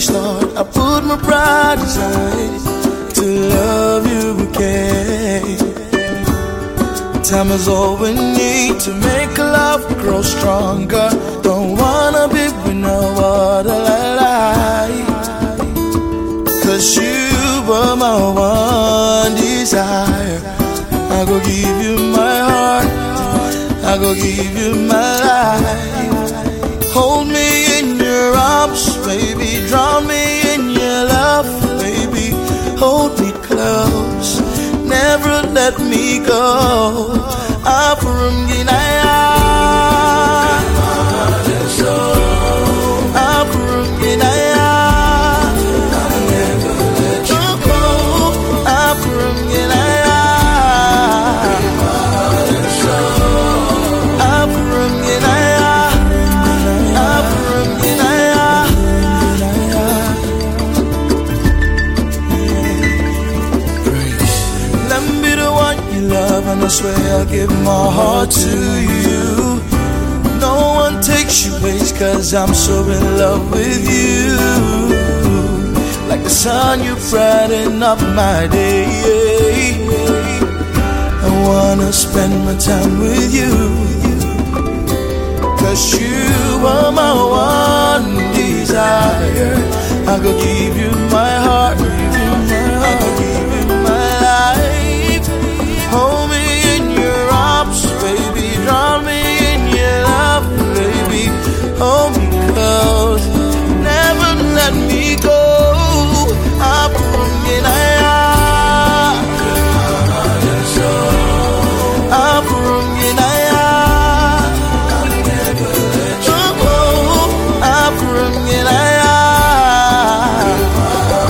start, I put my pride aside to love you again. Time is all we need to make love grow stronger. Don't wanna be with no other life, 'cause you were my one desire. I go give you my heart, I go give you my life. Hold me in your arms, baby, drown me in your love, baby. Hold me close, never let me go. Apurum ginaya, apurum ginaya, apurum ginaya, apurum ginaya, apurum ginaya. Let me be the one you love, and I swear I'll give my heart to you. No one takes your place, 'cause I'm so in love with you. Like the sun, you brighten up my day. I wanna spend my time with you, 'cause you are my one desire. I go give you my heart, I go give you my life. Hold me in your arms, baby, drown me in your love, baby. Hold me close, never let me go. Apurum ginaya, apurum ginaya, apurum ginaya,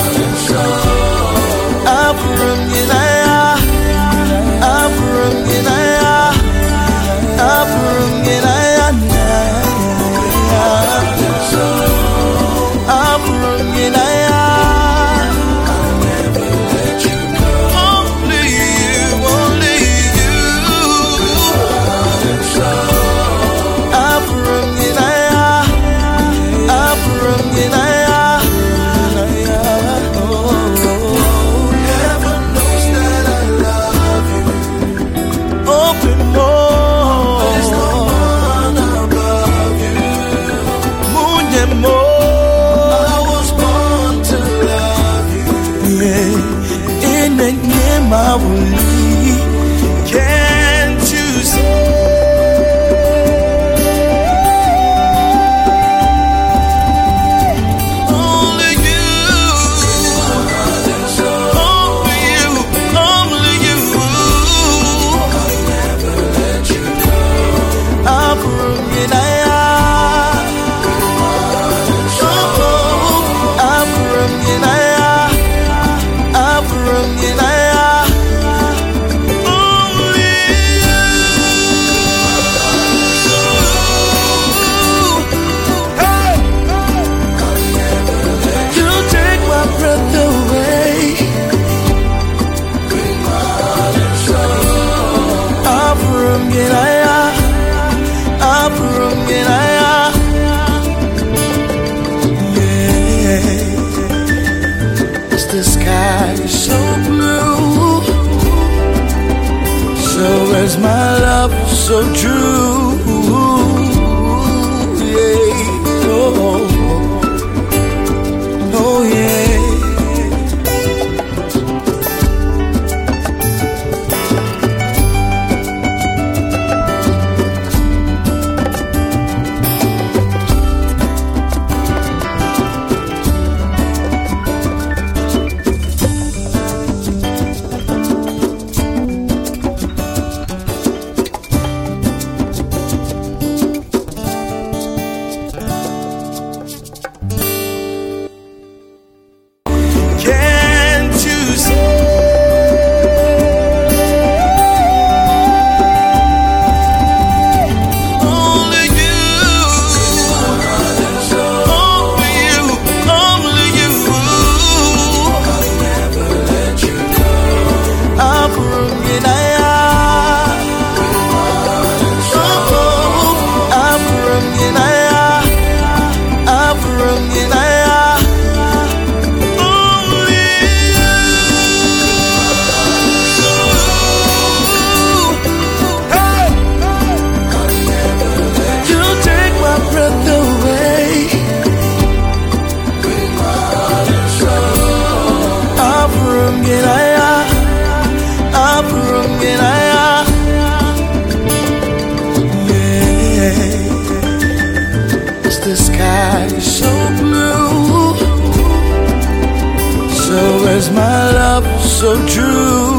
so true.